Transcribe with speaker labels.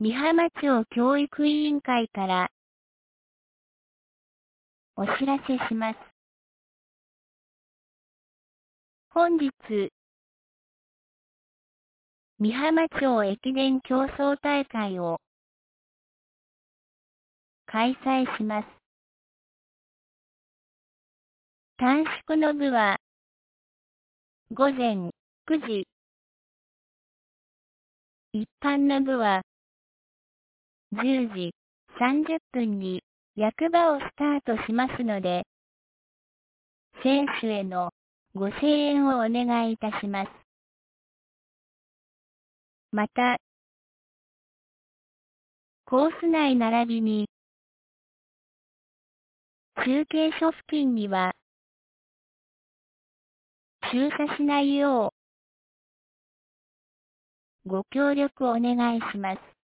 Speaker 1: 美浜町教育委員会からお知らせします。本日、美浜町駅伝競争大会を開催します。短縮の部は午前9時、一般の部は10時30分に役場をスタートしますので、選手へのご声援をお願いいたします。また、コース内並びに中継所付近には駐車しないようご協力お願いします。